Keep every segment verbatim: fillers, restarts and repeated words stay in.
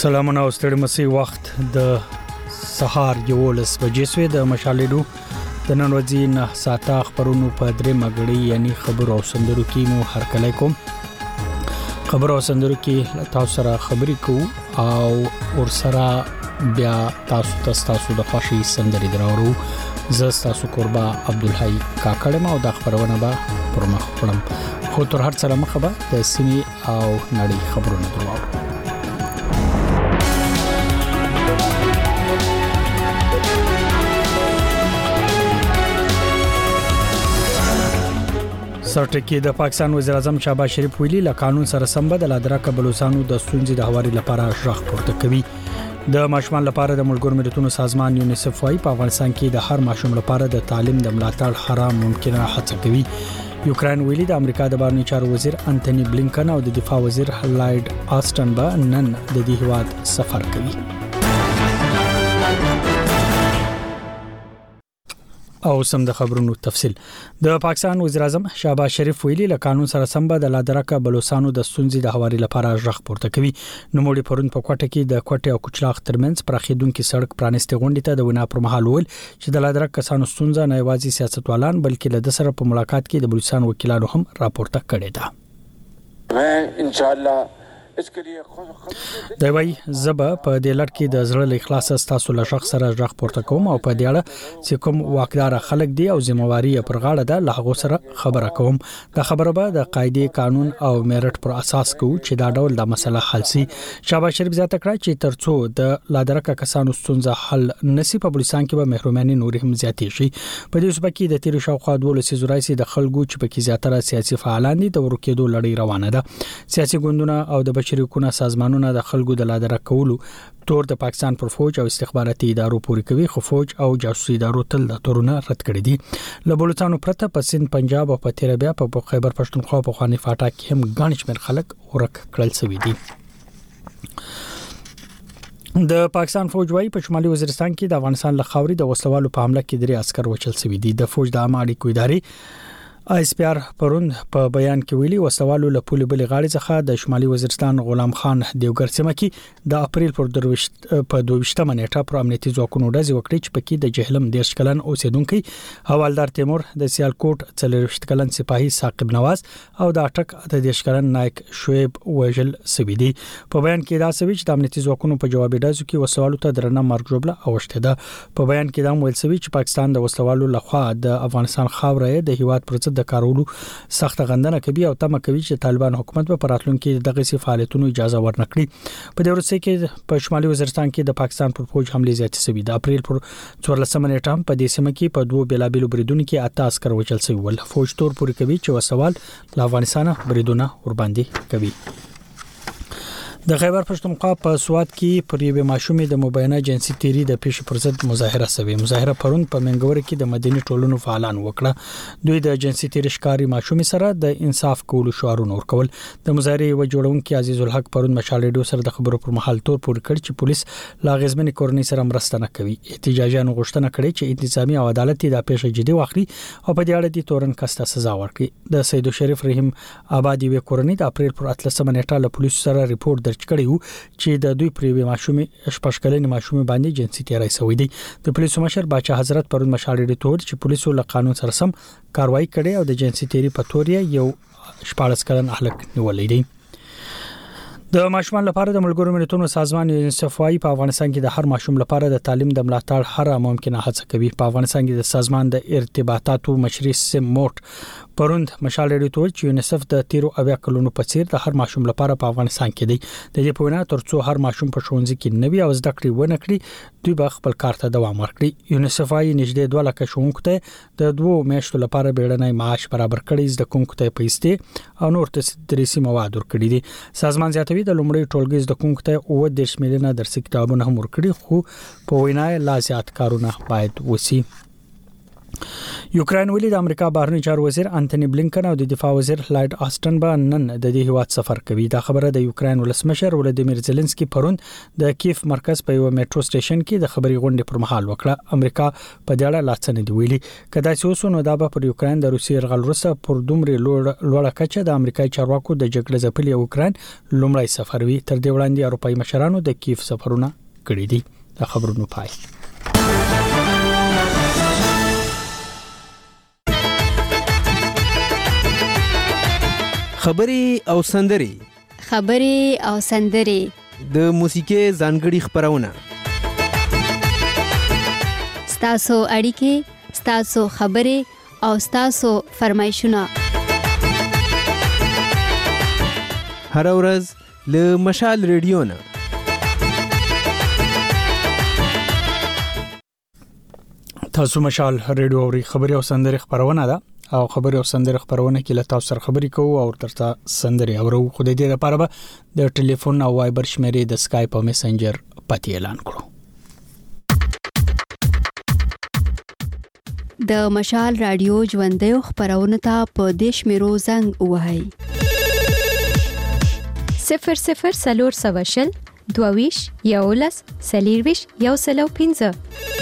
سلامونه او ستړي مسي وخت د سهار یولس بجې سوی د مشالېدو د نن ورځې نه ساته خبرونو په درې مګړې یعنی خبر او سندرو کې مو هر کله کوم خبر او سندرو کې تاسو سره خبرې کوو او ور سره بیا تاسو تاسو د خوشي سندري درورو زه تاسو قربا عبدالحی کاکړم او د خبرونه به پر مخ وړم خو تر هر څه مخه به د سیمې او نړۍ خبرونه درواو سرټکی د پاکستان وزیر اعظم شهباز شریف ویلي له قانون سره سمبد له درکه بلوچستانو د ستونزې د هواري لپاره ژغ پورته کوي د ماشومان لپاره د ملګرو ملتونو سازمان یونیسف وايي په افغانستان کې د هر ماشوم لپاره د تعلیم د ملاتړ حرام ممکنه هڅه کوي یوکرين ویلي د امریکا د بهرنی چارو وزیر انټونی بلینکن او د دفاع وزیر لایډ آستن به نن د دې هواد سفر کوي او سم د خبرونو تفصيل د پاکستان وزیر اعظم شهباز شریف ویلي له قانون سره سمبد د لادرکه بلوچستانو د ستونزې د هواري لپاره ژغ پورته کوي نو موږ پرون په کوټه کې د کوټه او کچلاغ ترمنځ پراخیدونکو سړک پرانستې غونډې ته د وینا پر مهال ول چې د لادرکه کسانو ستونزه نه یوازې سیاستوالان بلکې له د سره په ملاقات کې د بلوچستان وکیلانو هم راپورته کړي ده मैं इंशाअल्लाह دا وای زبا په دې لړ کې د زړه له اخلاص تاسو له شخص سره ژغ پورته کوم او په دې اړه چې کوم واکدار خلک دی او ذمہواری پر غاړه ده له هغه سره خبره کوم دا خبره به د قاعده قانون او میرټ پر اساس کوو چې دا ډول د مسله حل شي شهباز شریف زیاته کړه چې ترڅو د لادرکه کسانو ستونزه حل نسی په بلوچستان کې به محروماني نور هم زیاتې شي په دې صوبه کې د تیر شاوخوا دوه لسیزو راځي د خلکو چې په کې زیاتره سیاسي فعالان دي د ورکېدو لړۍ روانه ده سیاسي ګوندونه او د بشري حقوقو سازمانونه د خلکو د لادرکه کولو تور د پاکستان پر فوج او استخباراتي ادارو پورې کوي خو فوج او جاسوسي ادارو تل د تورونه رد کړی دي له بلوچستان پرته په سند پنجاب او په تیر بیا په خیبر پښتونخوا په خواني فاټا کې هم غاڼ شمیر خلک ورک کړل شوی دي د پاکستان فوج وايي په شمالي وزیرستان کې د افغانستان له خاوري د وسلوالو په حمله کې درې عسكر وچل شوی دي د فوج د عامه اړیکو ادارې آی اس پی آر پرون په بیان کې ویلي وسوالو له پولې بلې غاړې څخه د شمالي وزیرستان غلام خان دیوګر سیمه کې د اپریل پر درويشت په دویشتمه نیټه پر امنیتي ځواکونو ډزې وکړې چې پکې د جهلم دیش کلن اوسیدونکو حوالدار تیمور د سیالکوټ څلرويشت کلن سپاهي ثاقب نواز او د اټک د دیش کلن نایک شعیب وژل سوي دي په بیان کې دا سوي چې د امنیتي ځواکونو په جواب ډزو کې وسوالو ته درنه مرګ جوړه اوشته ده په بیان کې دا ویل سوي چې پاکستان د وسوالو لخوا د افغانستان خاورې د هیواد پر د کارولو سخت غندنه کوي او تمه کوي چې طالبان حکومت په راتلونکو کې دغه سي فعالیتونو اجازه ورنکړي په دې ورسې کې په شمالي وزیرستان کې د پاکستان پر فوج حمله زیاتې شوې د اپریل پر څوارلسمه نیټه په دې سیمه کې په دوه بیلابیلو بریدونو کې اته عسكر وچل شوی ول فوج تور پوری کوي چې وسوال له افغانستان بریدونه ور باندې کوي د خیبر پښتونخوا په سواد کې پر یوه ماشومې د مبینه جنسي تیری د پیښ پر ضد مظاهره شوه مظاهره پرون په منګور کې د مدني ټولنو فعالان وکړه دوی د جنسي تیری ښکاری ماشومې سره د انصاف کولو شعارونه ورکول د مظاهره و جوړونکو عزیز الحق پرون مشالېدو سره د خبرو پر محل تور پور کړ چې پولیس لا غزمنې کورنۍ سره مرسته نه کوي احتجاجیانو غوښتنه کړې چې انتظامی او عدالتي د پیښه جدي واخلي او په دې اړه د تورن کسته سزا ورکړي د سید شریف رحیم آبادی و کورنۍ د اپریل پر اتلسمه نیټه له پولیسو سره ریپورت درج کړی چې د دوی پریوي ماشومې شپږکلنې ماشومې باندې جنسي تیری شوې دي د پولیسو مشر باچا حضرت پرون مشالېدو تور چې پولیسو له قانون سره سم کاروایی کړي او د جنسي تیری په تور یو شپږ کلن اهلک نیولې دي د ماشومان لپاره د ملګرو ملتونو سازمان یونیسف وايي په افغانستان کې د هر ماشوم لپاره د تعلیم د ملاتړ هر ممکنه هڅه کوي په افغانستان کې د سازمان د ارتباطاتو مشري سموټ پروند مشالېدو تور چې یونیسف د تیرو اویا کلونو په څیر د هر ماشوم لپاره په افغانستان کې دی د دې په وینا ترڅو هر ماشوم په ښوونځي کې نوي او زده کړې ونه کړي دوی به خپل کار ته دوام ورکړي یونیسف وايي نږدې دوه لک ښوونکو ته د دوه میاشتو لپاره بیړنی معاش برابر کړي زده کوونکو ته پیسې او نور تدریسي مواد ورکړي دي سازمان زیاتوي د لومړي ټولګي زده کوونکو ته اوه دیرش میلیونه درسي کتابونه هم ورکړي خو په وینا لا زیات کارونه باید وسی یوکرين ولې د امریکا بهرنی چارو وزیر انټونی بلینکن او د دفاع وزیر لایډ آستن به نن د دې هیواد سفر کوي. دا خبره د یوکرين ولسمشر ولادیمیر زيلنسکي پرون د کیف مرکز په یو میټرو سټیشن کې د خبري غونډې پر مهال وکړه. امریکا په دې اړه لاڅنې دی ویلي کدا چې اوس نو دا به پر یوکرين د روسي یرغل وروسته پر دومره لوړه کچه د امریکایي چارواکو د جګړې ځپلي یوکرين لومړی سفر وي. تر دې وړاندې اروپایي مشرانو د کیف سفرونه کړی دي. دا خبرونه پای خبري او سندري خبري او سندري د موسیقي ځانګړي خبرونه ستاسو اړیکې ستاسو خبري او ستاسو فرمایشونه هر ورځ له مشال ریډیو نه تاسو مشال ریډیو اوري. خبري او سندري خبرونه ده او خبري او سندري خبرونه کې له تاسو سره خبري کوو او ترته سندري اورو. خو د دې لپاره به د ټلیفون او وایبر شمیرې د سکایپ او میسنجر پتی اعلان کړو. د مشال رادیو ژوندۍ خبرونه ته په دیش میرو زنګ وهاي صفر صفر سلور سواشل دوویش یولس سلیرویش یو سلو پینځه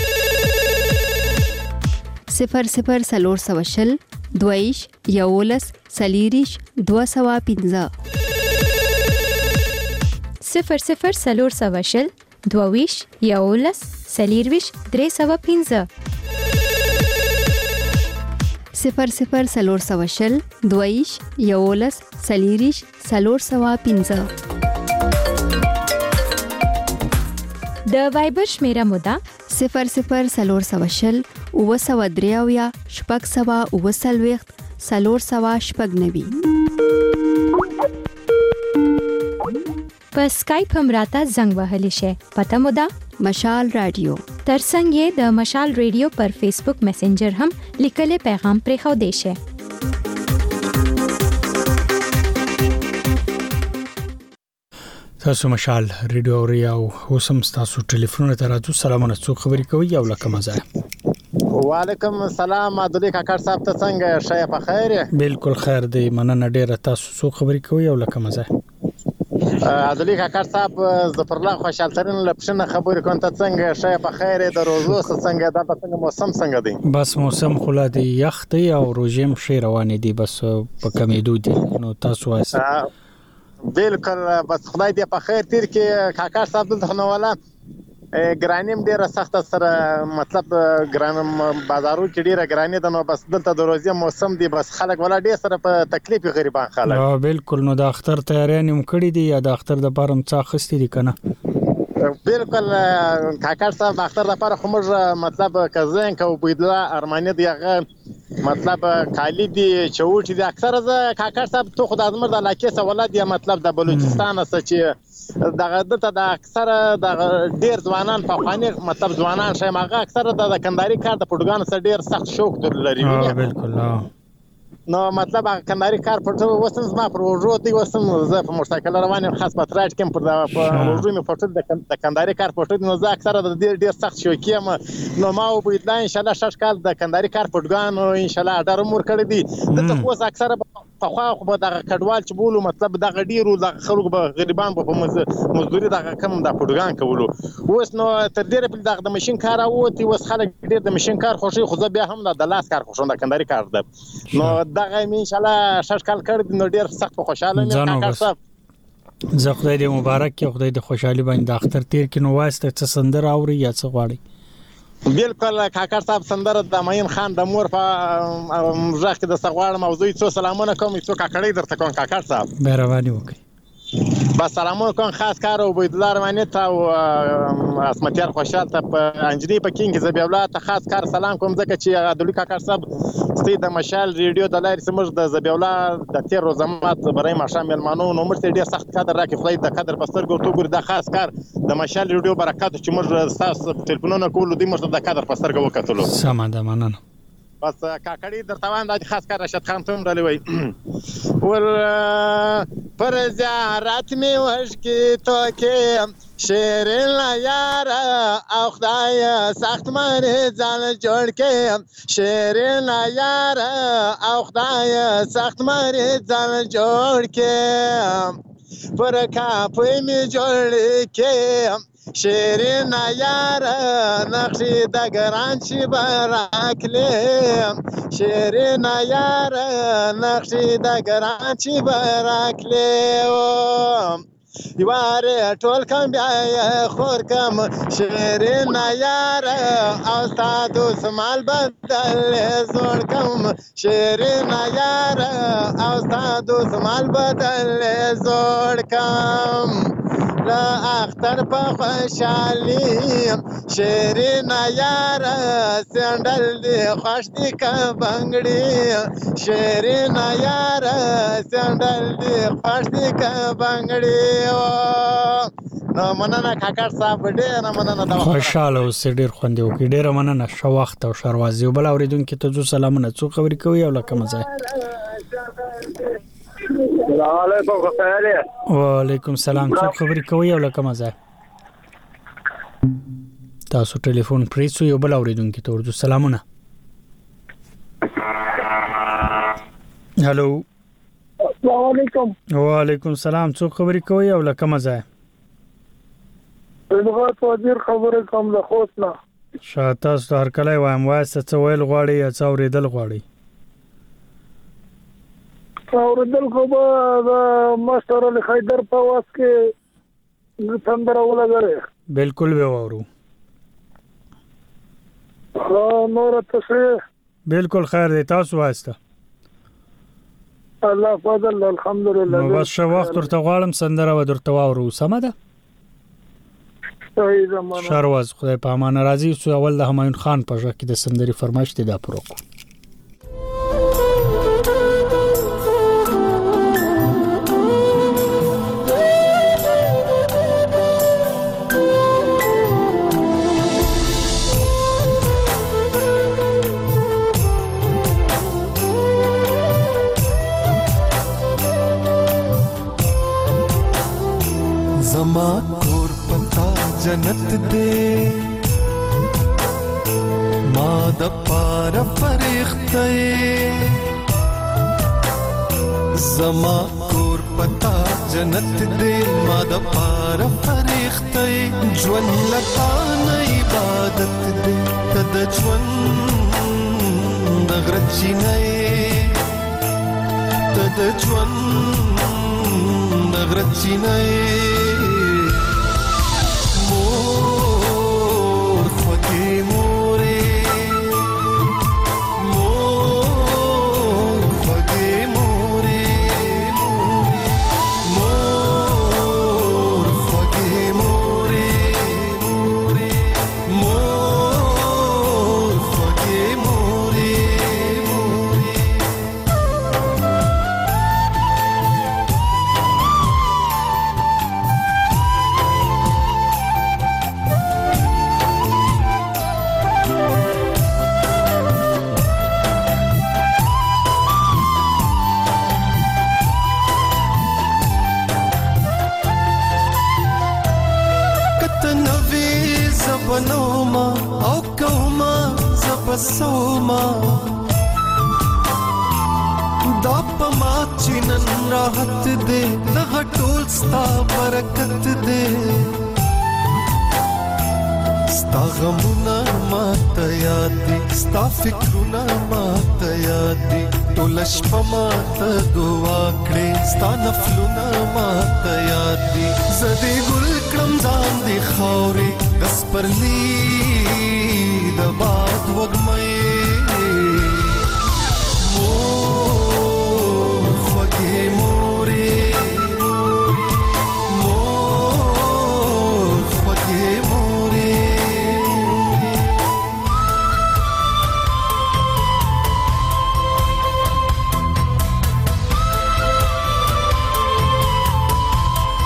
صفر صفر سلور سواشل دویش یولس سلیریش دو سوا پینځه صفر صفر سلور سواشل دوویش یولس سلیرویش درې سوا پینځه صفر صفر سلور سواشل دویش یولس سلیریش سلور سوا پینځه د وایبر شمیره مودا صفر صفر سلور سواشل او سوا دریاویا شپږ سوا او سلويخت سلور سوا شپږ نوي. په سکایپ هم راته زنګ وهلی شي. پته مودا مشال رادیو. ترڅنګ یې د مشال ریډیو پر فیسبوک میسنجر هم لیکلي پیغام پرې خو دی شي. تاسو مشال ریډیو اوري او اوسم تاسو ټلیفون ته راځو. سلامونه څو خبري کوي او لکه مزه. وعلیکم السلام عبدالله کاکړ صاحب ته څنګه شای په خیر؟ بالکل خیر دی مننه ډیره. تاسو څو خبري کوي او لکه مزه. عبدالله کاکړ صاحب ظفر الله خوشحال ترين لپښنه خبرې کوم ته څنګه شای په خیر د روزو څنګه د څنګه موسم څنګه دی؟ بس موسم خلا دی یخ دی او روزم شي روان دي بس په کمیدو دي. نو تاسو وایي بالکل بس خدای دې په خیر تیر کې کاکړ صاحب دلته نو ولا ګرانیم ډیره سخت سره مطلب ګرانم بازارو کې ډیره ګرانی ده. نو بس دلته د روزي موسم دی بس خلک ولا ډیر سره په تکلیف غریبان خلک. ها بالکل. نو د اختر تیارانه مکړی دی یا د اختر د پارم څا خستی دي کنه؟ بالکل کاکړ صاحب اختر د پاره خو موږ مطلب کزین کو بيدلا ارمانه دی هغه مطلب کالی دی چوټی دی اکثر ز کاکړ صاحب تو خدای زمر د علاقې سوالات دی مطلب د بلوچستان څخه چې دغه دته د اکثر د ډیر ځوانان په خواني مطلب ځوانان شای ماغه اکثر د کنداري کار د پټګان سره ډیر سخت شوق لري. ها بالکل. نو مطلب کنداري کار پټو وسم ما پر ورو دی وسم زه په موټرسایکل روان یم خاص پاتراټ کوم پر د ورو می پټو د کنداري کار پټو نو زه اکثر د ډیر سخت شوقي یم. نو ما وبید لا ان شاء الله شش کال د کنداري کار پټګان ان شاء الله اډر مور کړی دی. دته اوس اکثر په خو خو د کډوال چې بولو مطلب د غډیرو د خلکو به غریبان په مزدوري د کم د پټګان کولو. اوس نو تر ډیره په د ماشين کار او تی وس خلک ډیر د ماشين کار خوشي خو بیا هم د لاس کار خوشون د کنداري کار ده. نو دغه ان شاء الله شش کال کړ نو ډیر سخت خوشاله مې کاکړ صاحب. زه خدای دې مبارک کې خدای دې خوشحالي باندې د اختر تیر کې نو واسطه څه سندر اوري یا څه غواړي؟ بالکل کاکړ صاحب سندره د ماین خان د مور په ځخ کې د سغواړ موضوع څو سلامونه کوم څو کاکړې درته کوم کاکړ صاحب. مهرباني وکړئ. بس سلامونه کوم خاص کار او بيدلار باندې ته او اسمتيار خوشحال ته په انجنی په کینګ زبی اولاد ته خاص کار سلام کوم ځکه چې عبدالله کاکړ صاحب ستې د مشال ریډیو د لارې سمج د زبی اولاد د تیر روزمات برای ماشام ملمانو نو مرته ډیر سخت قدر راکې خدای د قدر پستر ګورتو ګور د خاص کار د مشال ریډیو برکات چې موږ تاسو ټلیفونونه کول دي موږ د قدر پستر ګو کتلو. سم ده مننه. بس کاکړي درته وایم دا خاص کار راشد خان ته هم ډلې وایي ور پر زیارت مې وشکې توکې شیرین یاره او خدای سخت مریضان جوړ کې شیرین یاره او خدای سخت مریضان جوړ کې پر کاپوی مې جوړ کې شیرین یاره نقشې د ګران شي براکلې شیرین یاره نقشې د ګران شي براکلې یواره ټول کم بیا خور کم شیرین یاره او ستا دوست مال بدل زوړ کم شیرین یاره او ستا دوست مال بدل زوړ کم لا اختر په خوشحالي شیرین یاره سندل دی خوش دی که بنګړي شیرین یاره سندل دی خوش دی که بنګړي نو مننه کاکړ صاحب ډېره مننه خوشاله اوسې ډېر خوند یې وکړي ډېره مننه ښه وخت او ښه ورځ یو بل اورېدونکي ته ځو سلامونه څو خبرې کوي او له کومه ځای السلام علیکم خسایله وعلیکم السلام څو خبرې کوي او له کومه ځای تاسو ټلیفون پریسو یو بل اورېدونکي ته ورځو سلامونه هالو السلام علیکم وعلیکم السلام څو خبرې کوي او له کومه ځای دغه وزیر خبره کوم د خوښنه شاته تاسو هر کله وایم واسه څه ویل غواړي یا څه اورېدل غواړي اوردل خو به د ماستر علي حیدر په واس کې څنګه ولګره بالکل به وورو نور تاسو بالکل خیر دی تاسو واسطه الله فضل الحمدلله نو بس شو وخت ورته غواړم سندره و درته وورو سم ده صحیح زمانہ شرواز خدای په امان راضي سو اول د همایون خان په ځکه کې د سندري فرمایش دی دا پروکو زما کور پتا جنت دے ما د پار فرښتې زما کور پتا جنت دے ما د پار فرښتې ژوند لکه عبادت دے تد ژوند نغرچی نه تد ژوند نغرچی نه بسوما دا پما چنن راحت دے دغه ټول ستا برکت دے ستا غمونه ماته یاد دي ستا فکرونه ماته یاد دي ټول شپه ماته دعا کړې ستا نفلونه ماته یاد دي زدي ګل کړم ځان دي خاورې دس پرلی د باد وګمې مور خوږې مورې مور خوږې مورې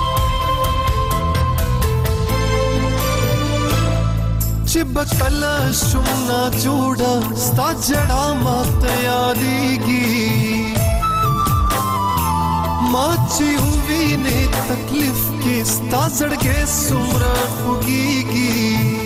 چې بکلا شم نا جوړه ستا جړه ماته یادېږي ما چې ووینې تکلیف کې ستا زړګی څومره خوږېږي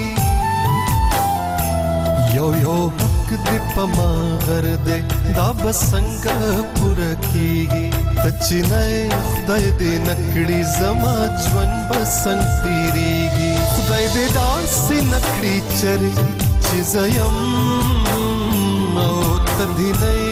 یو یو حق دې په ما غر دې دا به څنګه پوره کېږي ته چې نه خدای دې نه کړي زما ژوند به څنګ تېرېږي خدای دې داسې نه کړي چرې چې زه یم او ته دې نه یې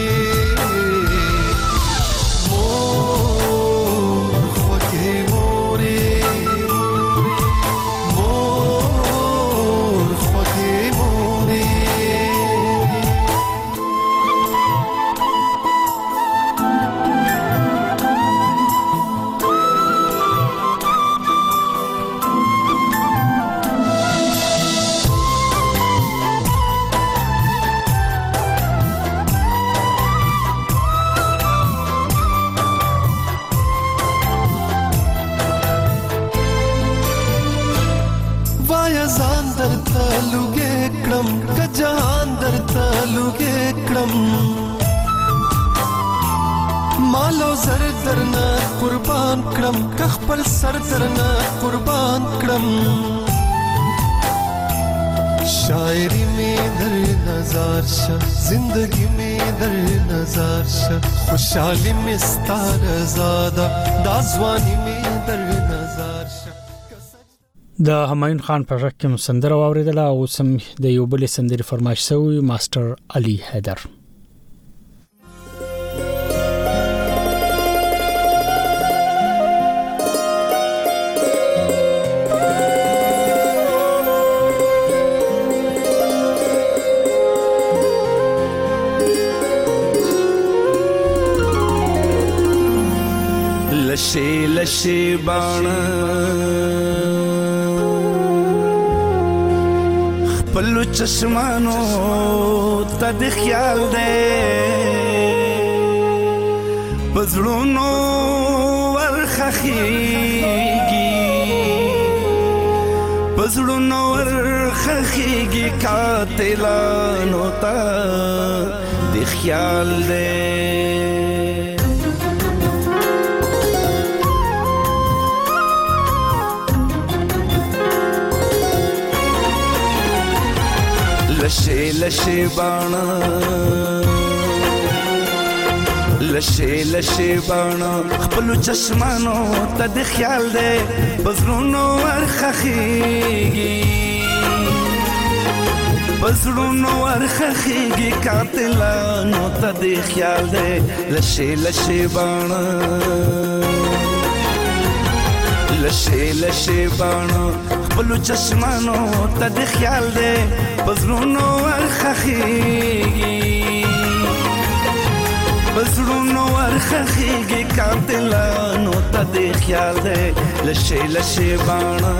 جهان درته لوګې کړم مالو زر درنه قربان کړم که خپل سر درنه قربان کړم شاعری می در نظر شه زندگی می در نظر شه خوشحالی می ستار زاده دا ځواني می در نظر شه د همایون خان په ژبه کې سندره واوریدله او سم د یو بل سندري فرمایش شوی ماستر علي حیدر لشي لشي باڼه پلو چشمانو تا د خیال دے پزړونو ورخخیږي پزړونو ورخخیږي قاتلانو تا د خیال دے لشے لشے بانا لشے لشے بانا خپلو چشمانو تا د خیال دے بزرونو ورخخیږي بزرونو ورخخیږي قاتلانو تا د خیال دے لشے لشے بانا لشے لشے بانا خپلو چشمانو تا د خیال دے بزرونو ورخخیږي بزرونو ورخخیږي قاتلانو تا د خیال دے لشے لشے بانا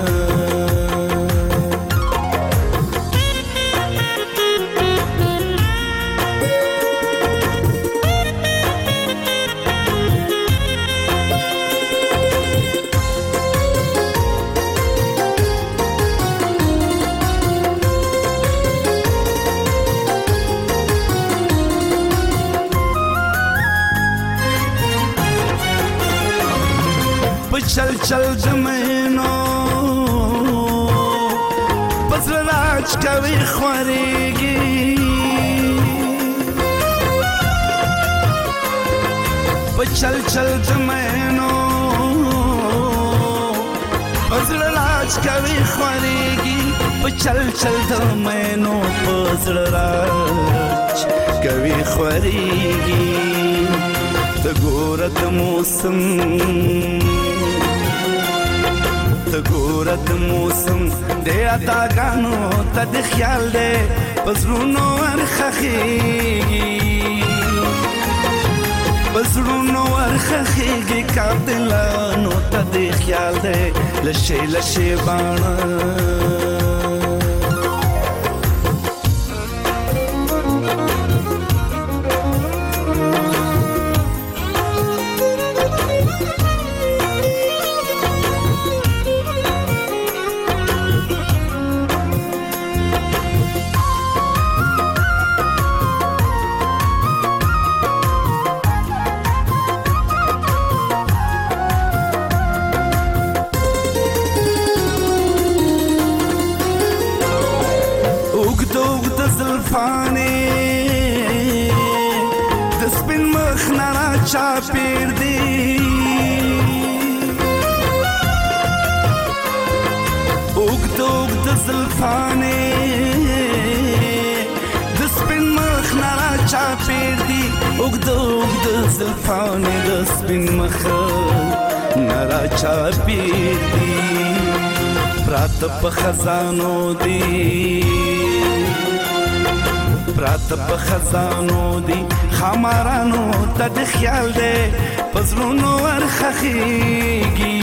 चल चल जमैनो पसर राज कवि ख्वारेगी चल चल जमैनो पसर राज कवि ख्वारेगी चल चल जमैनो पसर राज कवि ख्वारेगी तगोरत मौसम تګورت موسم د اتاګانو ته د خیال دې پزړونو ورخخیږي پزړونو ورخخیږي قاتلانو ته د خیال دې لشي لشي باڼه چا پیر دی اوږد اوږد زلفانې د سپین مخ نه را چا پیر دی اوږد اوږد زلفانې د سپین مخ نه را چا پیر دی پراته په خزانو دی پراته په خزانو دی خمارانو ته د خیال دی په زړونو ورخښېږي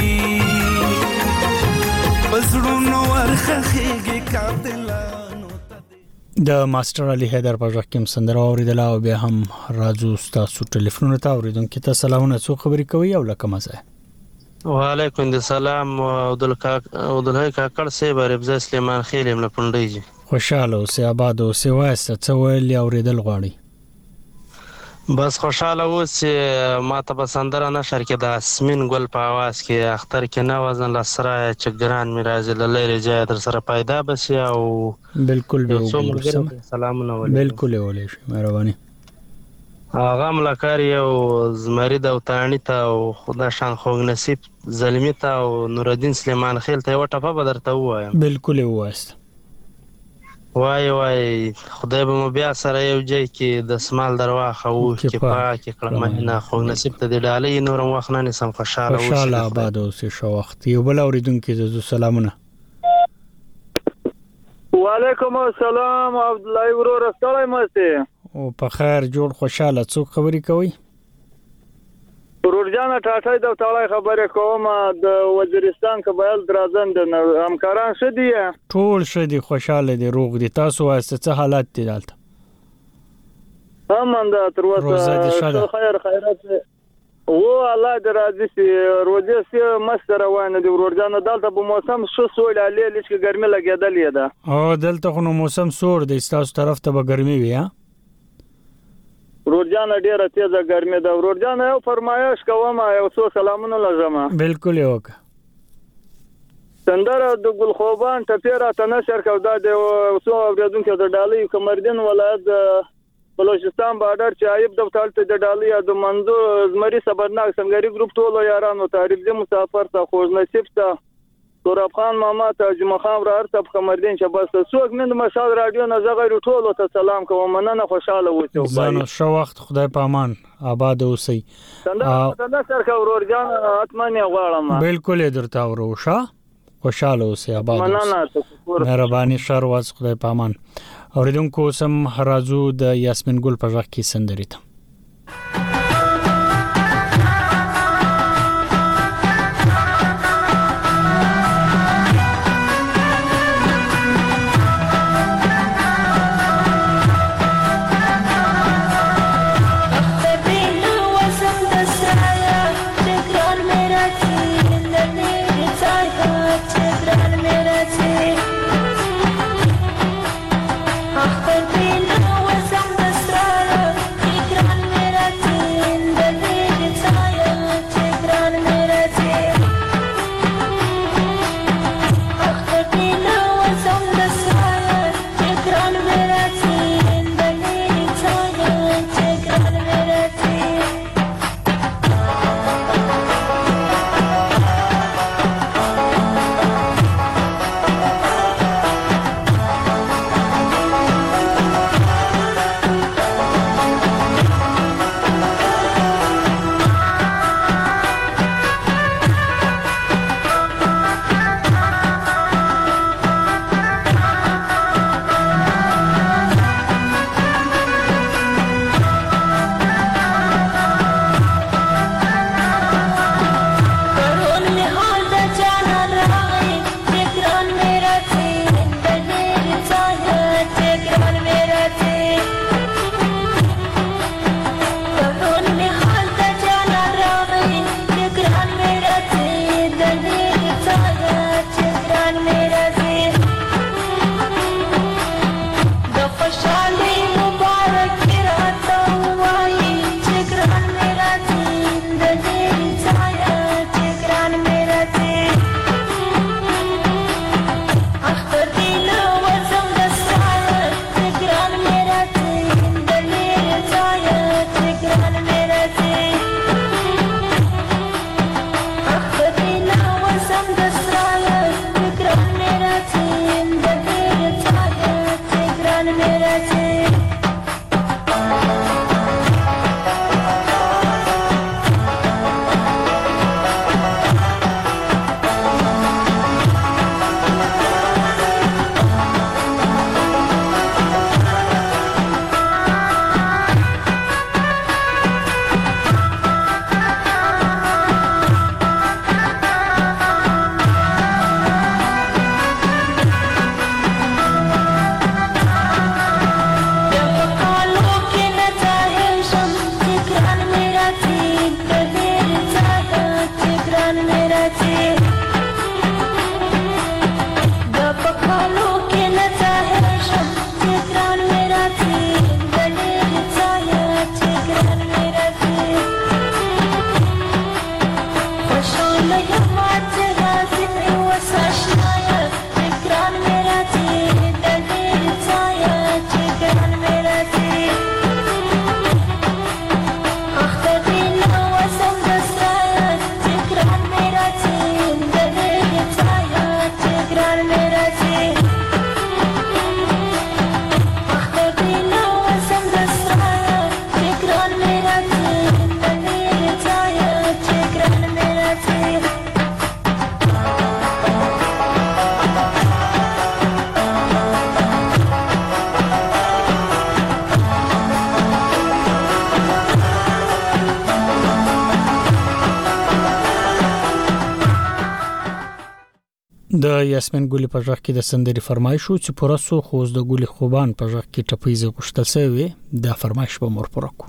په زړونو ورخښېږي قاتلانو ته د ماسټر علي حیدر په غږ کې هم سندره واورېدله او بیا هم راځو ستاسو ټلیفونونو ته اورېدونکي ته سلامونه څوک خبرې کوي او له کومه ځای وعلیکم السلام عبدالحی کاکړ صاحب ربزه سلیمان خیل یم له پنډۍ جي خوشاله اوسې اباد اوسې وایسته څه ویل یا اورېدل غواړئ بس خوشاله اوس چې ما ته به سندره نشر کې د اسمین ګل په اواز کې اختر کې نه وزن له سرایه چې ګران مې راځي له لرې ځایه در سره پیدا به شي او بالکل به یو څو ملګرو ته سلامونه ولیکم بالکل یې ولی شي مهرباني هغه ملکار یو زمري د وطاني ته او خدا شان خوږ نصیب زلمی ته او نورالدین سلیمان خیل ته یوه ټپه به درته ووایم بالکل یې ووایست وای وای خدای به مو بیا سره یو ځای کې د سمال درواخه اوښکې پاکې کړه مهینه خوږ نصیب ته دې ډالۍ نور هم وخت نه نیسم خوشحاله اوسې خوشحاله اباد اوسې ښه وخت یو بل اورېدونکي ته زو سلامونه وعلیکم السلام عبدالله وروره ستړی مستې او په خیر جوړ خوشاله څوک خبرې کوي ورور جانه ټاټای د تاړای خبرې کوم د وزیرستان قبایل درازن د همکاران ښه دي ټول ښه دي خوشاله دي روغ دي تاسو وایسته څه حالات دي دلته امن ده تر اوسه خیر خیرات او الله دې راضي شي روزه سي مست روانه دي ورور جانه دلته په موسم ښه سوړ علي لږ ګرمي لګېدلې ده او دلته خو نو موسم سوړ دی تاسو طرف ته به ګرمي وي ها ورور جانه ډیره تیزه ګرمي ده ورور جانه یو فرمایش کوم یو څو سلامونه لازم بالکل یو کا سندره د ګل خوبان ټپیرا تنشر کو دا د څو اوریدونکو د ډالۍ کمردین ولایت بلوچستان بارډر چې ایب د ټالته د ډالۍ د منځو زمري صبرناک سنگری ګروپ ټولو یارانو تعریف دې مسافر ته خوږ نصیب ته سوراب خان ماما ته جمعه خان رار ته کمردین چې بس څوک من مشال رادیو نه زغری ټولو ته سلام کوم مننه خوشاله اوسئ زانو شو وخت خدای په امان آباد اوسئ څنګه سر کا ورور جان اتمنه غواړم بالکل درته وروشه خوشاله اوسئ آباد مهرباني شر واس خدای په امان اوریدونکو سم راځو د یاسمین ګل په ځخ کې سندري ته After being always on the struggle, د یاسمین ګلی په ځخ کې د سندري فرمایش او چې پرسو خوز د ګلی خوبان په ځخ کې ټپیزه غشتل سوی د فرمایش په مور پرکو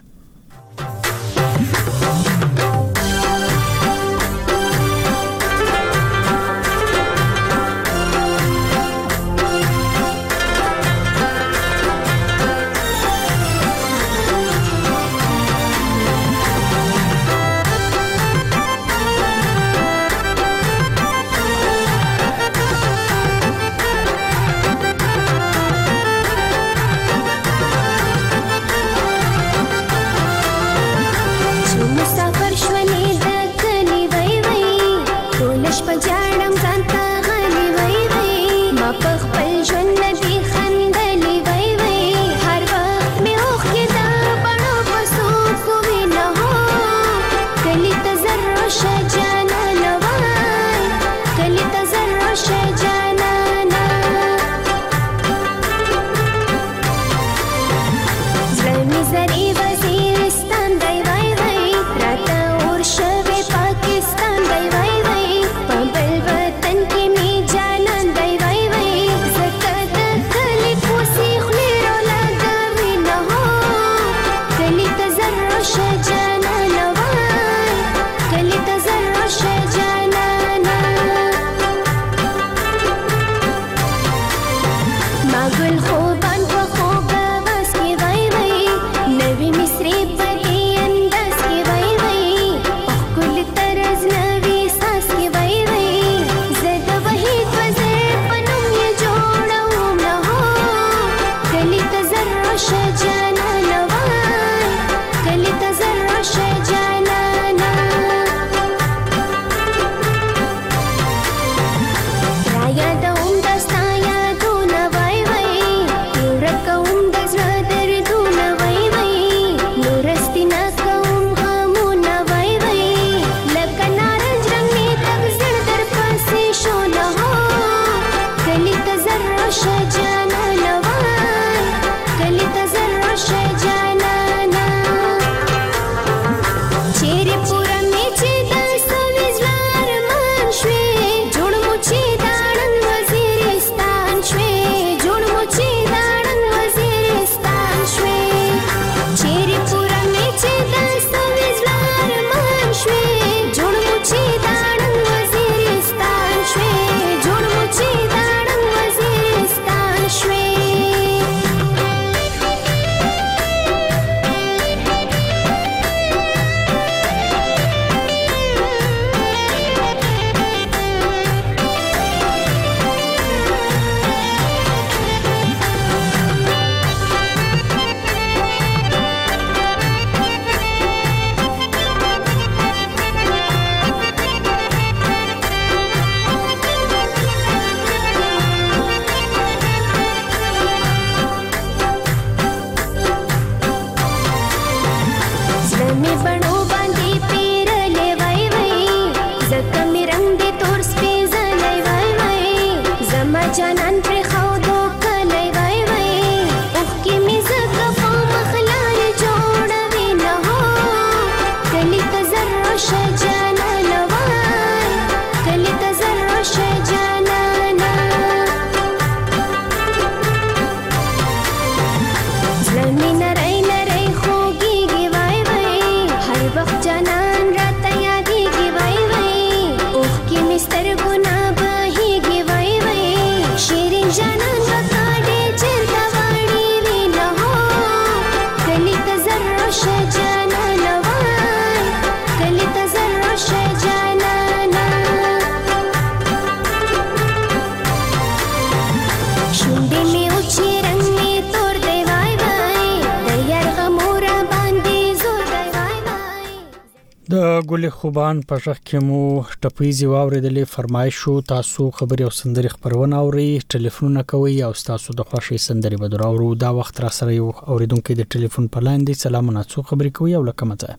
د ګل خوبان په ځخ کې مو ټپیزي واوریدلې فرمایشو تاسو خبري او سندري خبرونه اوري ټلیفون کوي او تاسو د خوښي سندري بدر اورو دا وخت را سره یو اوریدونکو د ټلیفون په لاندې سلامونه څو خبري کوي او لکه مته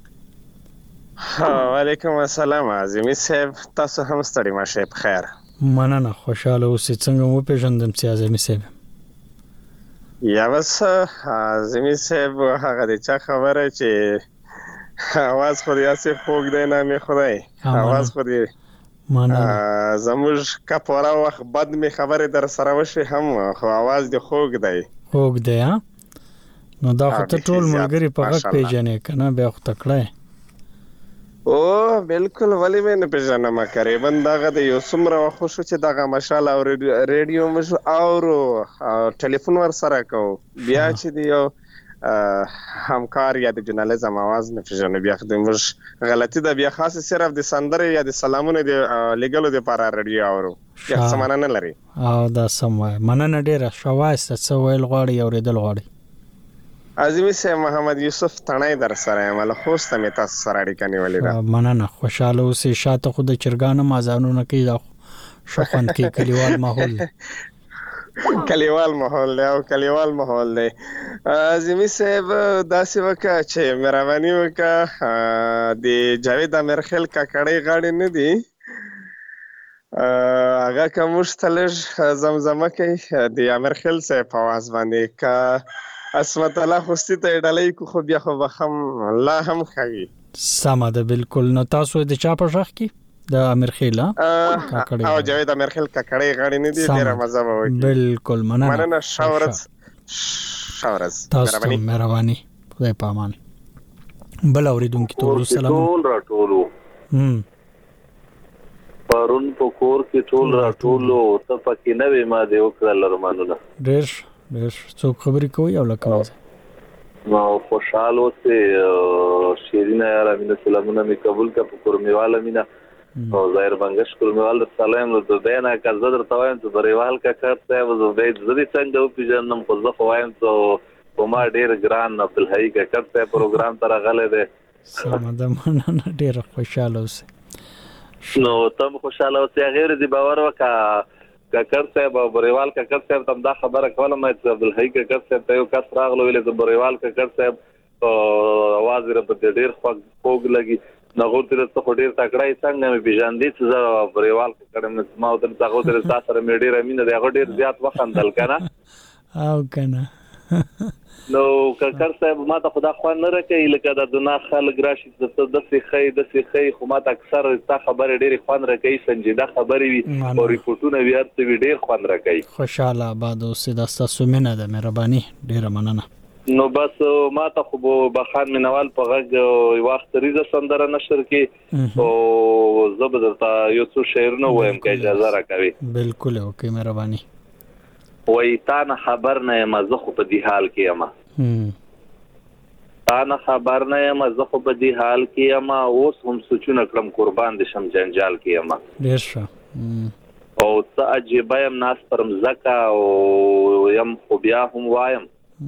وعلیکم السلام عظیمی صاحب تاسو هم ستړي ماشه په خیر مننه خوشاله اوسې څنګه مو پیژندم چې عظیمی صاحب یا بس عظیمی صاحب هغه د چا خبره چې आवाज خو یې سي خوګ دی نه می خدای आवाज خو دې مننه. زموږ که پوره وخت بد می خبرې در سره وشي هم خو आवाज دې خوږ دی خوږ دی ها نو دا خو ته ټول ملګری په غږ پیژنې کنه بیا خو تکړه او بالکل ولی مې نه پیژنم قریبا دغه د یو څومره خوشو چې دغه مشاله او ریډیو مشو او ټلیفون ور سره کو بیا چې دی یو همکار یا د جرنالیزم आवाज نه پیژنې بیا د موږ غلطی ده بیا خاص صرف د سندره یا د سلامونه د لګلو د لپاره ریډیو اورو یا سمانه نه لري او دا سم وای مننه ډیره شوایسته څه ویل غواړي او ریدل غواړي عظیمی سے محمد یوسف تڼای در سره یم له خوسته مې تاسو سره اړیکه نیولې ده مننه خوشاله اوسې شاته خو د چرګانو مازانونه کوي دا شخوند کې کلیوال ماحول کلیوال ماحول دی او کلیوال ماحول دی عظیمی صاحب داسې وکړه چې مهرباني وکړه د جاوید امیرخیل کاکړی غاړې نه دي هغه که موږ ته لږ زمزمه کوي د امیرخیل صاحب په آواز باندې که اسمت الله خوستی ته ډالۍ کو خو بیا خو بخم الله هم خوي سمه ده بالکل نو تاسو د چا په شخ کې د امیرخیل او جاوید امیرخیل کاکړی غاړي نه دي ډیره مزه به وکړي بالکل مننه مننه شاورز شاورز تاسو مهرباني خدای پامان بل اوریدونکو ټول سلام ټول را ټولو هم پرون په کور کې ټول را ټولو ته پکې نه وې ما دې وکړل رمانونه ډېر ډېر څوک خبرې کوي او لکه نو خوشاله اوسې شیرینه یاره مینه سلامونه مې قبول کړه په کورمیواله مینه او ظاهر بنګش کورمیوال در سلام نو د بینا که زه درته وایم چې بریوال کاکړ صاحب زه به زه دې څنګه وپېژنم خو زه خو وایم چې په ما ډېر ګران عبدالحی کاکړ صاحب پروګرام ته راغلی دی سمه ده مننه ډېره خوشحاله اوسې نو ته هم خوشحاله اوسې هغې ورځې باور وکړه کاکړ صاحب او بریوال کاکړ صاحب ته دا خبره کولم چې عبدالحی کاکړ صاحب ته یو کس راغلو ویل چې بریوال کاکړ صاحب اواز یې راته ډېر خوږ لګي نو هغه ورته څه خو ډېر تکړه یې څنګه مې پېژندې چې زه بریوال کاکړ یم ما ورته هغه ورته تا سره مې ډېره مینه دی هغه ډېر زیات وخندل که نه او که نه نو کاکړ صاحب ما ته خو دا خوند نه راکوي لکه د دنا خلک راشي ته داسې ښیي داسې ښیي خو ما ته اکثر ستا خبرې ډېرې خوند راکوي سنجیده خبرې وي او ریپورټونه وي هر څه وي ډېر خوند راکوي خوشحاله آباد اوسې دا ستاسو مینه ده مهرباني ډېره مننه نو بس ما ته خو بخان مینوال په غږ یوه اختریزه سندره نشر کې او زه به درته یو څو شعرونه ووایم که اجازه راکوي بالکل وکړئ مهرباني وایي تا نه خبر نه یم زه خو په دې حال کې یم تا نه خبر نه یم زه خو په دې حال کې یم اوس هم سوچونه کړم قربان دې شم جنجال کې یم ډېر ښه او څه عجیبه یم ناست پر مځکه او یم خو بیا هم وایم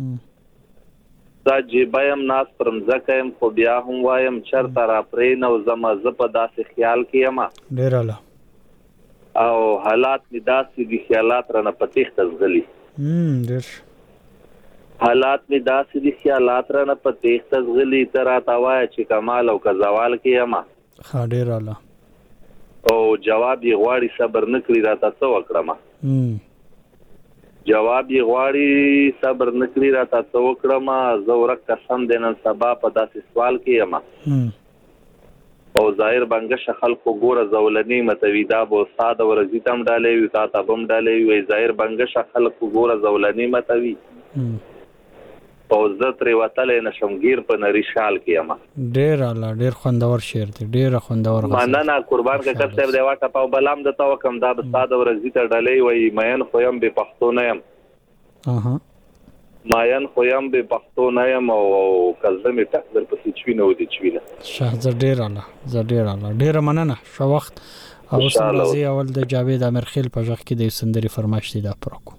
څه عجیبه یم ناست پر مځکه یم خو بیا هم وایم چېرته راپرېنوځمه زه په داسې خیال کې یم ډېر اعلی او حالات مې داسې دي خیالات رانه په تېښته ځغلي ډېر حالات مې داسې دي خیالات رانه په تېښته ځغلي ته راته وایه چې کمال او که زوال کې یم ښه ډېر اعلی او جواب یې غواړي صبر نه کړي راته څه وکړم جواب یې غواړي صبر نه کړي راته څه وکړم زه ورک قسم دی نن سبا په داسې سوال کې یم او ظاهر بنګشه خلکو ګوره زولنی متوي دا به استاد ورځي ته هم ډالۍ وي تا ته به هم ډالۍ وي ظاهر بنګشه خلکو ګوره زولنی متوي او زه ترې وتلی نه شم ګیر په نري شال کې یم ډېر اعلی ډېر خوندور شعر دی ډېره خوندور مننه قربان کاکړ صاحب دی واټه پاو بل هم درته وکړم دا به ستا د ورځي ته ډالۍ وایي مین خو یم بې پښتو نه یم ماین خو یم بې پښتو نه یم او که زړه مې ټک درپسې چوینه ودې چوینه ښه زه ډېر اعلی زه ډېر اعلی ډېره مننه ښه وخت او اوس هم راځئ اول د جاوید امیرخیل په غږ کې د یو سندرې فرمایش دی دا پوره کړو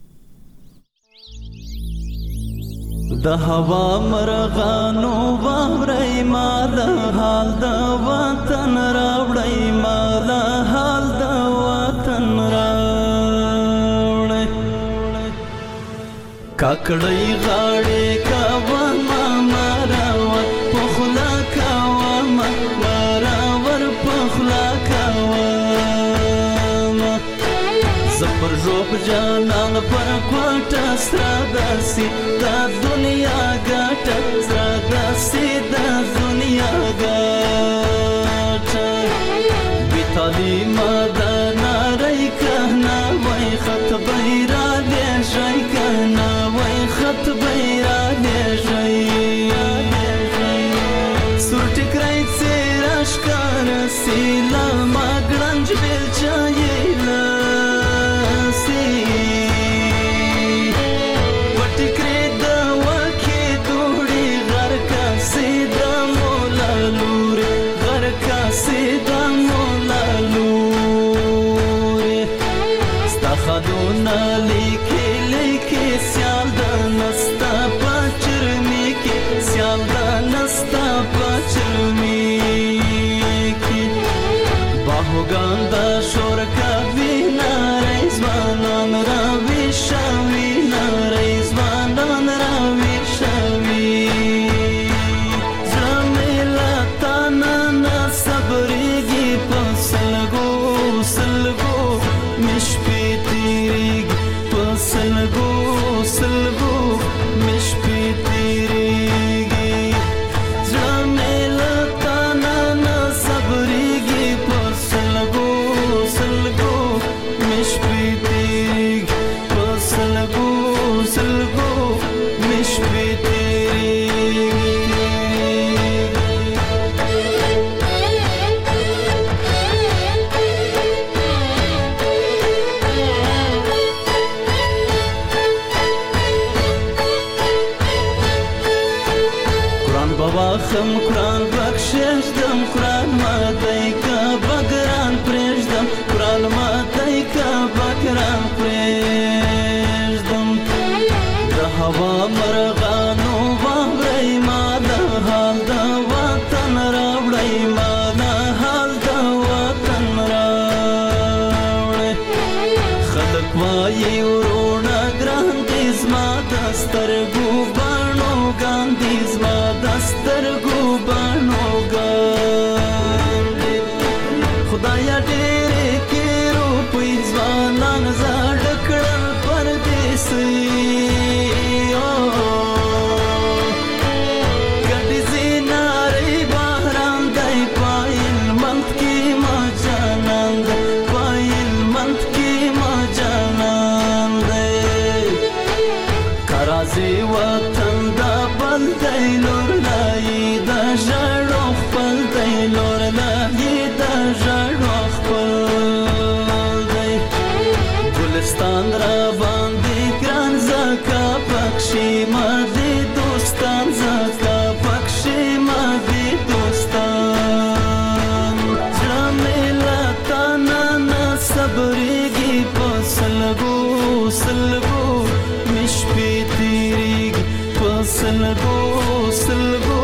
د هوا مرغانو واورئ ما د حال د وطن راوړئ ما د حال د وطن راوړئ کاکړی غاړې کاوه ما مراور په خوله کاوه ما مراور په خوله کاوه زه پر ژوب جانان پر کوټه سره داسې دا دنیا ګټه سره داسې دا دنیا ګټه بې تعلیم سیلا مګړنج بیل چایلا سی وټکرې د وکه دوړي غر کا سیدا مولا لور غر کا سیدا مولا لور استخدونا لیکي لیکي سیال د نستا پچرمي کې سیال د نستا پچرمي Ganda shorka vina reizvanan ravi shavina reizvanan ravi shavi zamela tanana sabrigi pasalgo salgo mishpitirig pasalgo salgo mishpitirig zamela tanana sabrigi pasalgo salgo mishpitirig pasalgo salgo mishpitirig Quran baba kham Quran bakshdam Quran matayka bagran prejdam Quran matayka bagran prejdam da hava margano bahrai ma da hal da watan rawdai ma da hal da watan rawdai khalq wayi urona grandis ma dastar gubano gandis ma dastar gubano gandis khudaya dere ke roop izwanan zadakdal pardesi gadi zinare bahran dai pail mant ki ma janand pail mant ki ma janand karazi watan da bandai lor lai da jaro bandai lor lai da jaro bandai gulistan ra bandi gran zaka pakshi madi dostan zaka pakshi madi dostan jamila tanana sabrigi pasalgo salgo mishpitirig pasalgo salgo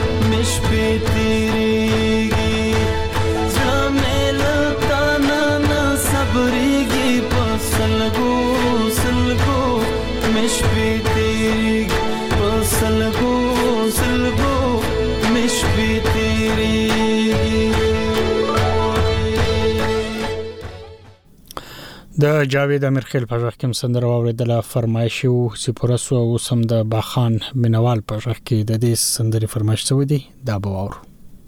mishpitirig jamila tanana sabrigi pasalgo salgo mishpitirig pasalgo salgo mishpitirig د جاوید امیرخیل په ژغ کې سندره واوریدله فرمایش او سپورسو او سم د باخان منوال په ژغ کې د دې سندري فرمایش شوی دی دا به واورو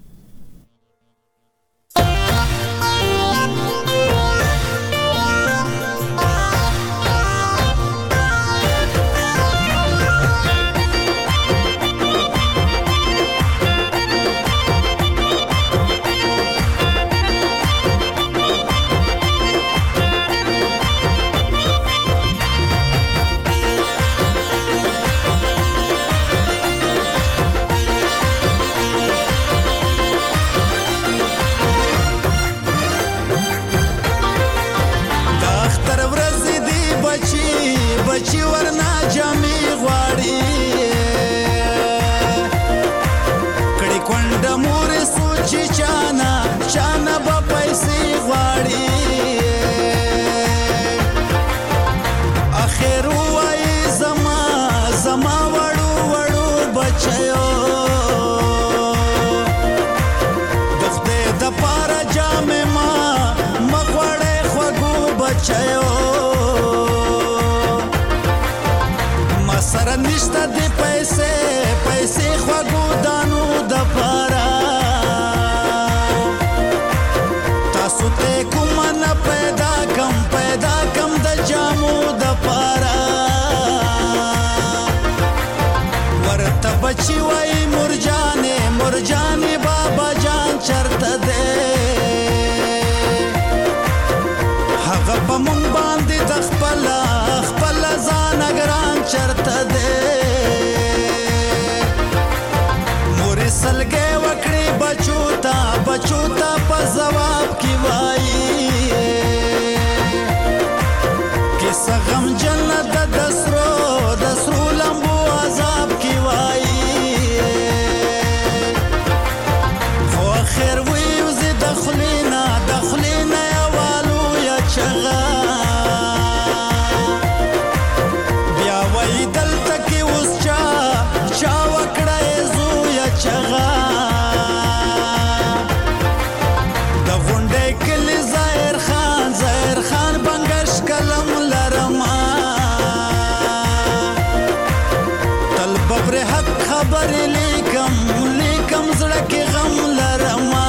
بچی ورنا جامې غواړي کړي کونډ مور سوچ چانا چانا به پیسې غواړي اخر وای زما زما وړو وړو بچیو دخته د پاره جامې ما مغوړې خوګو بچیو سره نشته دی پیسې پیسې خوګو دانو د پاره تاسو ته کوم نه پیدا کم پیدا کم د جامو د پاره ورته بچي وای مرجانې مرجانې بابا جان چرته دے لیکم لیکم زړه کې غم لرما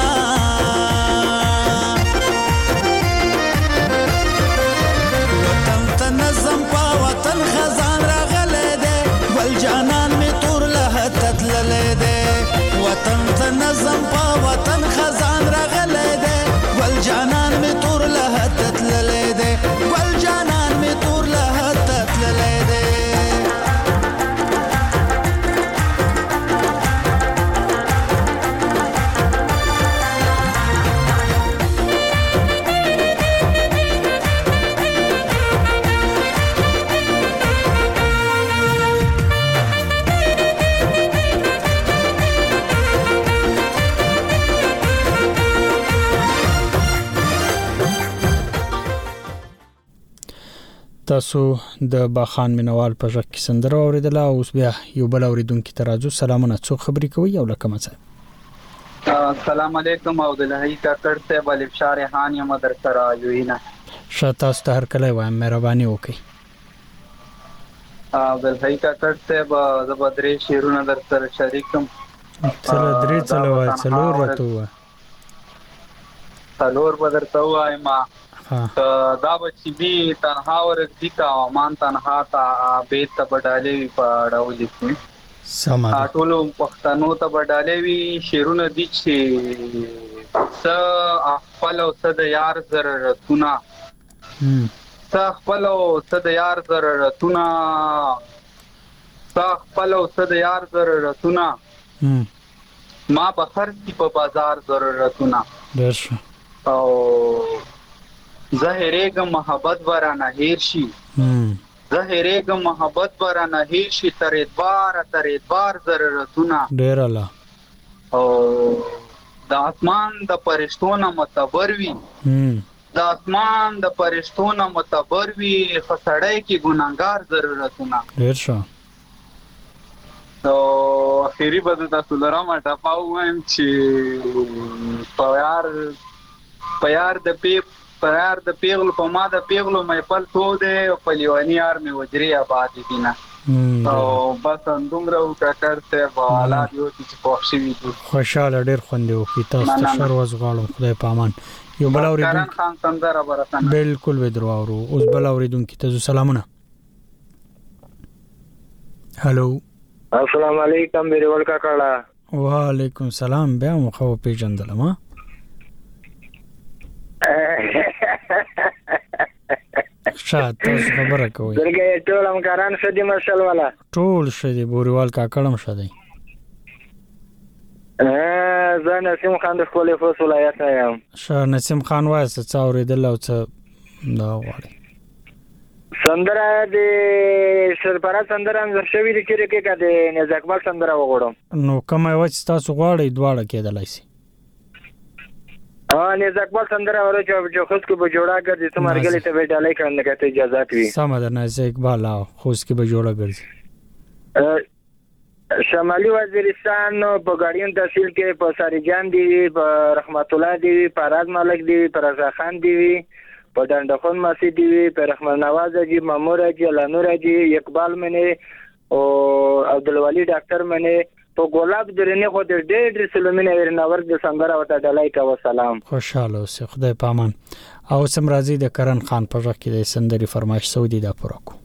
وطن ته نظم په وطن خزان راغلی دی ګل جانان مې تور له تتللی دی وطن ته نظم په وطن خزان راغلی دی ګل جانان مې تور له تتللی دی ګل جانان مې تور له تتللی دی تاسو د باخان مینوال په ژغ کې سندره اوریدله اوس بیا یو بل اوریدونکو ته راځو سلامونه څو خبرې کوي او لکه مڅه السلام علیکم او د لهی کاکړ صاحب الفشار هان یم در سره یوینا شاته ست هر کله وایم مهرباني وکړئ او د لهی کاکړ صاحب د بدرې شیرونه در سره شریکم سره درې څلو وای څلور راته وای څلور بدر ته وای ما دا بچی بي تنها ورځي کا مان تنها تا بیت ته بډالې په ډاولې کې سمه ټولو پښتنو ته بډالې وی شیرونه دي چې س خپل او صد یار ضرورتونه هم س خپل او صد یار ضرورتونه س خپل او صد یار ضرورتونه هم ما په خرڅ په بازار ضرورتونه درشه او ظاهرېګه محبت ورانه هیر شي ظاهرېګه محبت ورانه هیر شي تر اعتبار تر اعتبار ضرورتونه ډېر الله او د اسمان د فرشتو نه متبر وي د اسمان د فرشتو نه متبر وي خسړی کې ګناګار ضرورتونه ډېر ښه او اخیری به تاسو لرم ټاپاو وایم چې پیار پیار د پیپ پیار د پیغلو په ما د پیغلو مې پل تو دی او په لیوانی یار مې وجري آباد دي نه او بس دومره وکړ ته والا دیو چې پوښي وي خوشاله ډېر خوندې وکي تاسو ته شر وزغالم خدای پامان یو بل اوریدونکو خان سندره برسنه بالکل و درو اورو اوس بل اوریدونکو ته سلامونه هالو السلام علیکم بیرول کاکړه وعلیکم السلام بیا مو خو پیژندل ما شاته تاسو خبره کوي درګه ټول همکاران شدي مشل والا ټول شدي بوريوال کاکړم شدي ا زه نسیم خان د خپل فوس ولایت یم شه نسیم خان وایسه څا اوریدل او څه دا وړي سندره د سرپرا سندره هم شوی د کېره کې کده نه ځکبل سندره وګورم نو کومه وڅ تاسو غواړئ دواړه کېدلای شي ا نه ځکبل سندره ورته چې خوش کو به جوړا ګرځي ته مرګلې ته وډالای کړه کته اجازه کوي سم ده نه ځکبل او خوش کې به جوړا ګرځي شمالي وزیرستان په ګاډین تحصیل کې په ساریجان دی په رحمت الله دی په راز ملک دی په رضا خان دی په ډنډخون مسجد دی په رحمت نواز جی مامور جی لانور جی اقبال منه او عبدالولی ډاکټر منه په ګلاب درنه خو د ډېر سلمینه ورنور د سنگر او ته ډلای کا سلام خوشاله اوسه خدای پامان او سم راضی د کرن خان په ژغ کې د سندري فرمایش سعودي دا پوره کو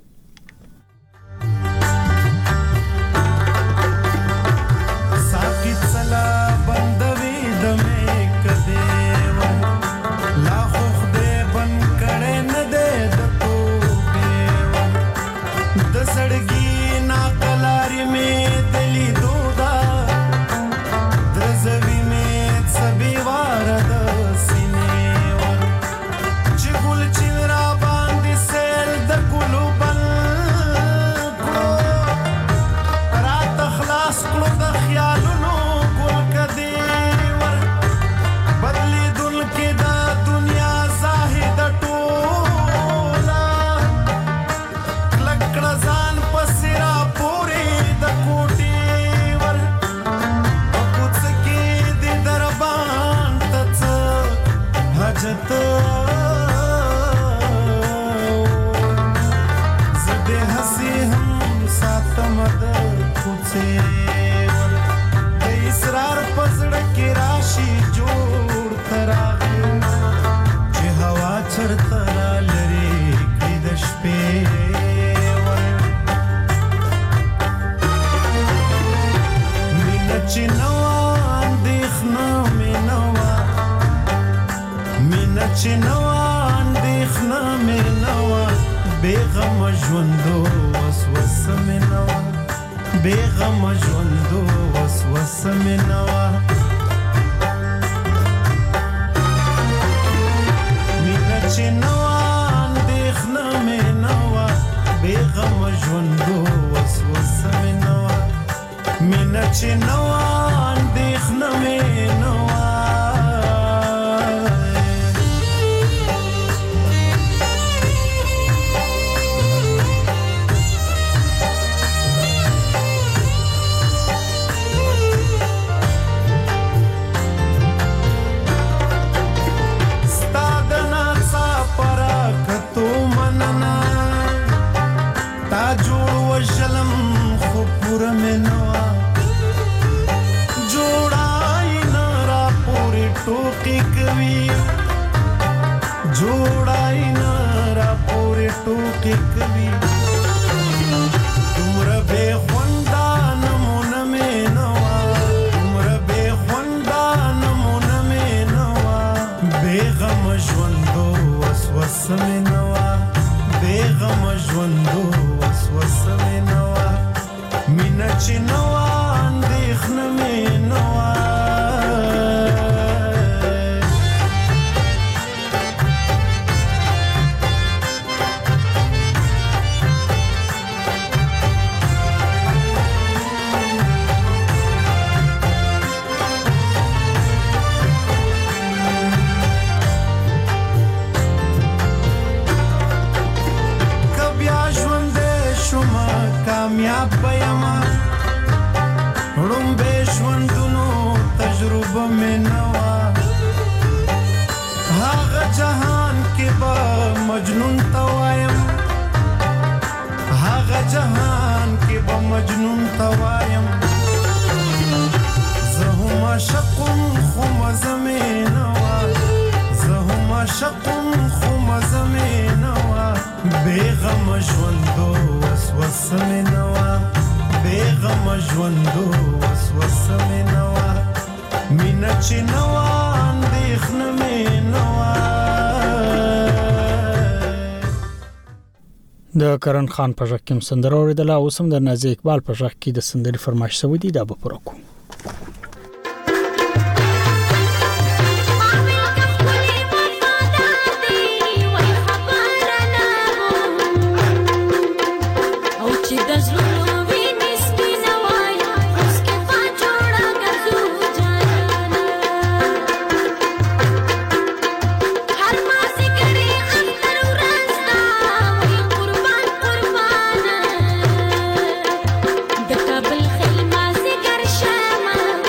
ساکت سلا بندوي د مې کده لا خو خدای بن کړه نه ده د توبه د سړګي نا کلاري مې دلی دودا درزوي مې سبي وار د سینې ور چې ګل چې را باندې سل د ګلو ړومبې ژوندونو تجربه مې نه وه هغه جهان کې به مجنون ته وایم هغه جهان کې به مجنون ته وایم زه هم عاشقم خو مزه مې نه وه زه هم عاشقم خو مزه مې نه وه بېغمه ژوندو وسوسه مې نه وه بېغمه ژوندو وسوسه مې نه وه مینه چې نه وه اندېښنه مې نه وه د کرن خان په ژغ کې هم سندره اورېدله اوس هم د نازي اقبال په ژغ کې د سندرې فرمایش شوی دی دا به پوره کوو د کابل خلما زګر شمه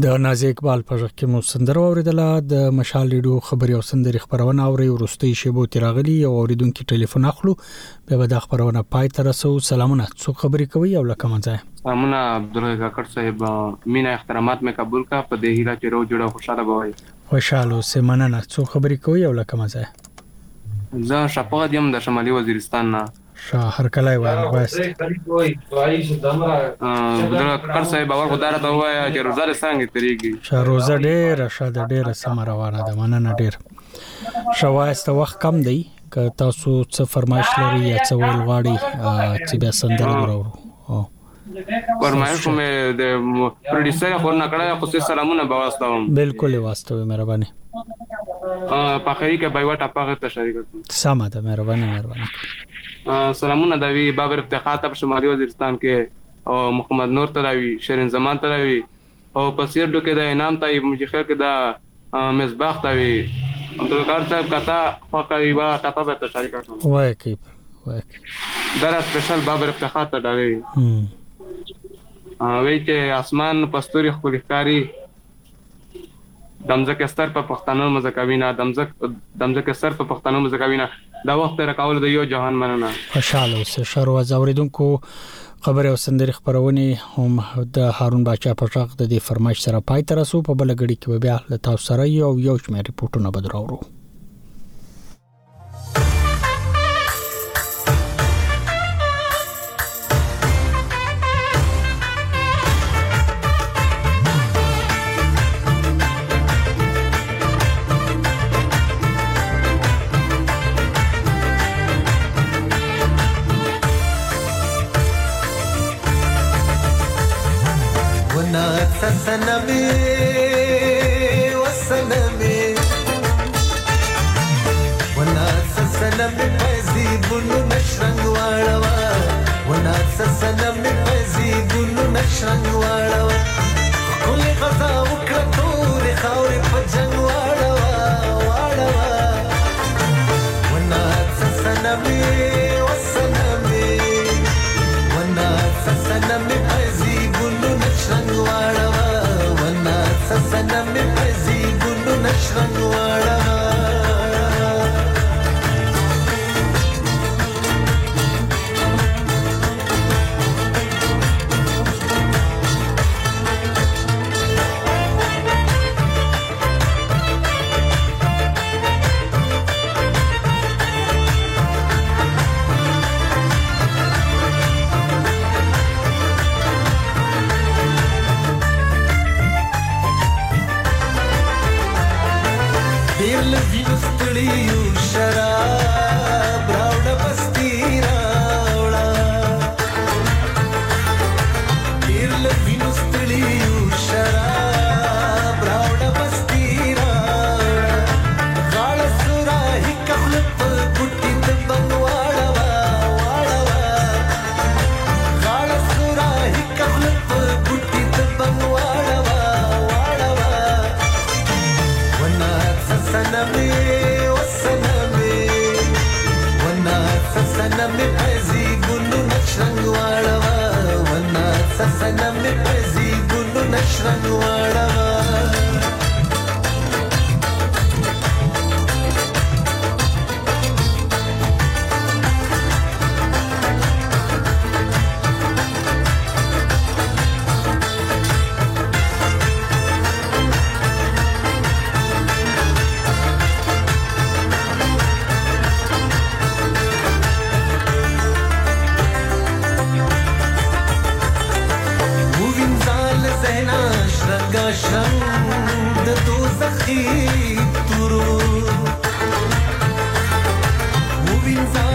د نازي اقبال په ژغ کې مو سندره اوریدله د مشال ریډیو خبري او سندري خبرونه اوري ورستي شیبو تیراغلی او اوریدونکو ټلیفون اخلو به به د خبرونه پای تر رسو. سلامونه، څو خبري کوي او لکه منځه؟ سلامونه عبدالله کاکړ صاحب، مینا احترامات مې قبول کا په دې هیله چې رو جوړه خوشاله بوي. خوشاله سمنه، څو خبري کوي او لکه منځه؟ زه شپږ یم د شمالي وزیرستان نه. شهر کلای وای بس عبدالله کاکړ صاحب باور خدای ته وای چې روزه څنګه تریږي. ش روزه ډېر شاده ډېر سم روانه ده، مننه ډېر. شوایسته وخت کم دی که تاسو څه فرمایش لري یا څه ول غواړي چې بیا سندره ورو. فرمایش مې د پروډوسر خور نه کړه، خو سلامونه به واستوم. بالکل واستوي، مهرباني. په خیری کې بای وټه پاغه ته شریک سم ده، مهرباني مهرباني. سلامونه د وی بابر افتخار ته شمالي وزیرستان کې او محمد نور تراوی، شیرین زمان تراوی او پسیر ډو کې د انعام ته مجي خیر کې د مصباح تراوی. عبدالکار صاحب کتا فقای وا کتا به ته شریک کوم. وای کی وای در سپیشل بابر افتخار ته ډاوی. ا وی چې اسمان پستوري خپل ښکاری دمزه کستر په پښتنو مزکوینا دمزه دمزه کستر په پښتنو مزکوینا دا وخت راکول د یو جهان مننه. خوشاله اوسه. شروع اوریدونکو خبر او سندري خبرونه هم د هارون باچا په ژغ د دې فرمایش سره پای تر رسو. په بل غړي کې بیا له تاسو سره یو یو شمېر ریپورتونه بدراورو. سنمي وسنمي وناس سنمي فيزيبونو نشرنگ واړوا وناس سنمي فيزيبونو نشرنگ واړوا كل غزا وکړه تورې خاورې په جنگ واړوا واړوا وناس سنمي وسنمي وناس سنمي فيزيبونو نشرنگ واړوا سنمي فيزيبونو نشرنگ واړوا. Moving